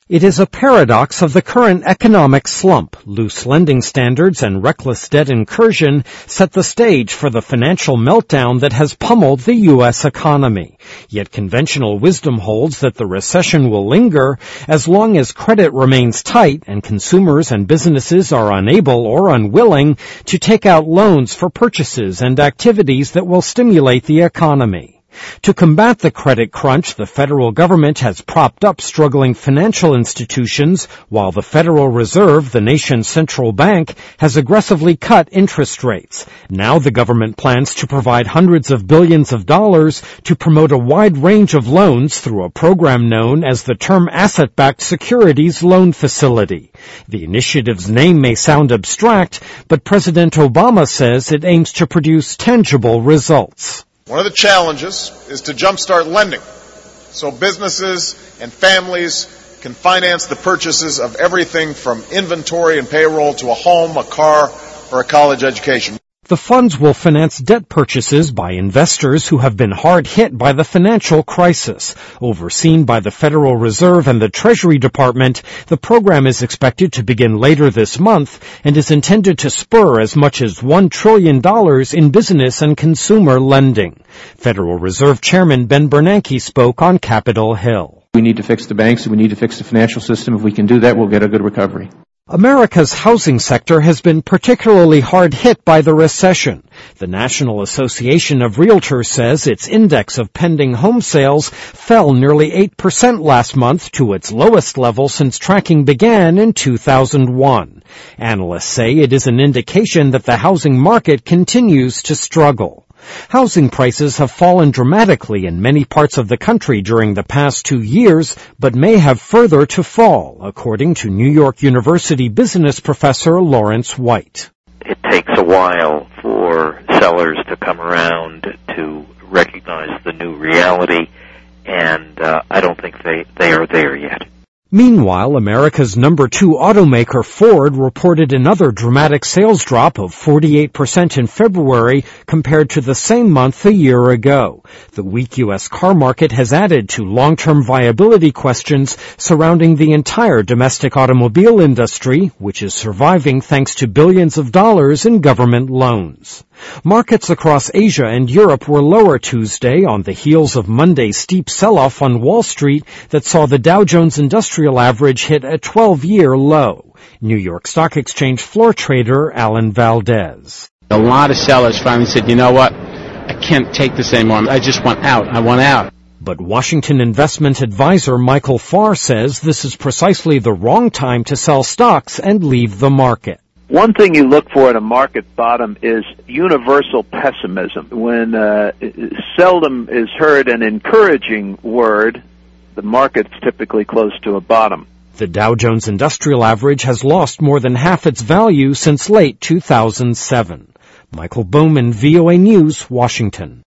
It is a paradox of the current economic slump. Loose lending standards and reckless debt incursion set the stage for the financial meltdown that has pummeled the U.S. economy. Yet conventional wisdom holds that the recession will linger as long as credit remains tight and consumers and businesses are unable or unwilling to take out loans for purchases and activities that will stimulate the economy. To combat the credit crunch, the federal government has propped up struggling financial institutions, while the Federal Reserve, the nation's central bank, has aggressively cut interest rates. Now the government plans to provide hundreds of billions of dollars to promote a wide range of loans through a program known as the Term Asset-Backed Securities Loan Facility. The initiative's name may sound abstract, but President Obama says it aims to produce tangible results. One of the challenges is to jumpstart lending so businesses and families can finance the purchases of everything from inventory and payroll to a home, a car, or a college education. The funds will finance debt purchases by investors who have been hard hit by the financial crisis. Overseen by the Federal Reserve and the Treasury Department, the program is expected to begin later this month and is intended to spur as much as $1 trillion in business and consumer lending. Federal Reserve Chairman Ben Bernanke spoke on Capitol Hill. We need to fix the banks, we need to fix the financial system. If we can do that, we'll get a good recovery. America's housing sector has been particularly hard hit by the recession. The National Association of Realtors says its index of pending home sales fell nearly 8% last month to its lowest level since tracking began in 2001. Analysts say it is an indication that the housing market continues to struggle. Housing prices have fallen dramatically in many parts of the country during the past 2 years, but may have further to fall, according to New York University business professor Lawrence White. It takes a while for sellers to come around to recognize the new reality, and I don't think they are there yet. Meanwhile, America's number 2 automaker Ford reported another dramatic sales drop of 48% in February compared to the same month a year ago. The weak U.S. car market has added to long-term viability questions surrounding the entire domestic automobile industry, which is surviving thanks to billions of dollars in government loans. Markets across Asia and Europe were lower Tuesday on the heels of Monday's steep sell-off on Wall Street that saw the Dow Jones Industrial Average hit a 12-year low. New York Stock Exchange floor trader Alan Valdez. A lot of sellers finally said, you know what, I can't take this anymore. I just want out. I want out. But Washington investment advisor Michael Farr says this is precisely the wrong time to sell stocks and leave the market. One thing you look for at a market bottom is universal pessimism. When seldom is heard an encouraging word, the market's typically close to a bottom. The Dow Jones Industrial Average has lost more than half its value since late 2007. Michael Bowman, VOA News, Washington.